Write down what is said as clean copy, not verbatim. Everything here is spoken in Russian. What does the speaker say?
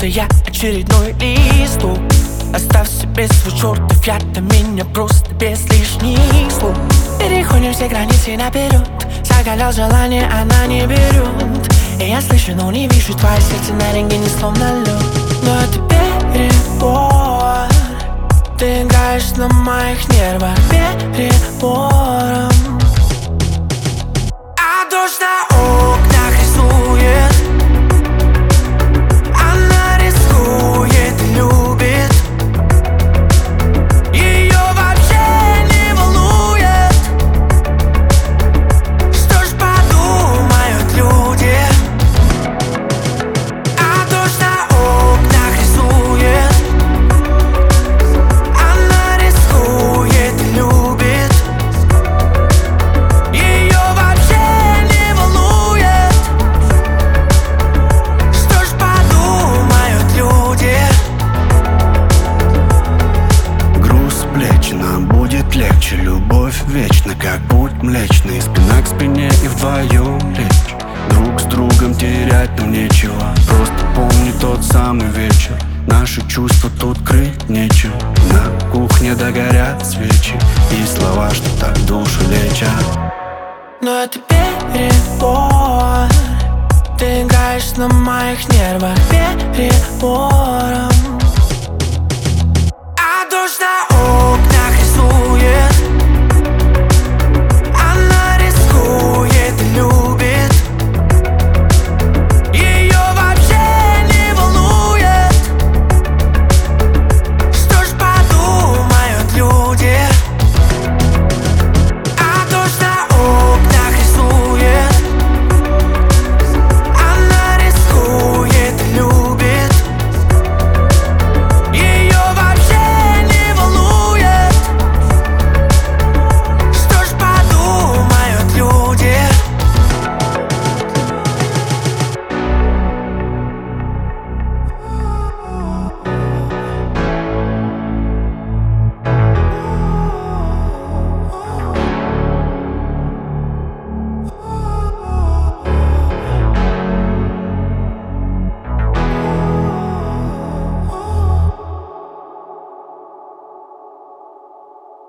будто я очередной листок. Оставь себе свой чертов яд, а меня просто без лишних слов. Переходим все границы наперед, загонял желание, она не берет. И я слышу, но не вижу твое сердце на рентгене словно лед. Но это перебор, ты играешь на моих нервах перебором. А дождь на окнах рисует, она рискует и любит. Ее вообще не волнует, что ж подумают люди. А дождь на окнах рисует, она рискует и любит. Ее вообще не волнует, что ж подумают люди. Груз с плеч, нам будет легче. Любовь вечна, как путь млечный. Спина к спине и вдвоем лечь. Друг с другом терять нам нечего. Просто помни тот самый вечер. Наши чувства тут крыть нечем. На кухне догорят свечи и слова, что так душу лечат. Но это перебор, ты играешь на моих нервах перебором.